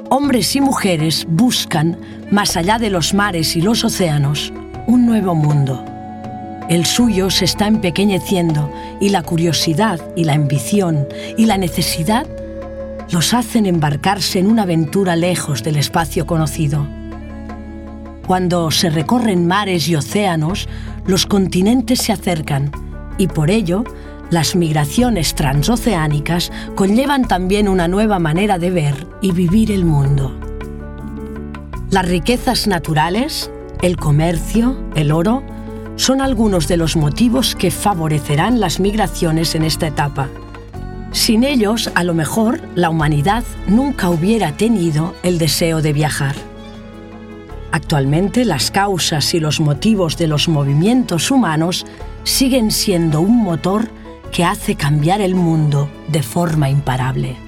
hombres y mujeres buscan, más allá de los mares y los océanos, un nuevo mundo. El suyo se está empequeñeciendo y la curiosidad y la ambición y la necesidad los hacen embarcarse en una aventura lejos del espacio conocido. Cuando se recorren mares y océanos, los continentes se acercan y por ello las migraciones transoceánicas conllevan también una nueva manera de ver y vivir el mundo. Las riquezas naturales, el comercio, el oro, son algunos de los motivos que favorecerán las migraciones en esta etapa. Sin ellos, a lo mejor, la humanidad nunca hubiera tenido el deseo de viajar. Actualmente, las causas y los motivos de los movimientos humanos siguen siendo un motor que hace cambiar el mundo de forma imparable.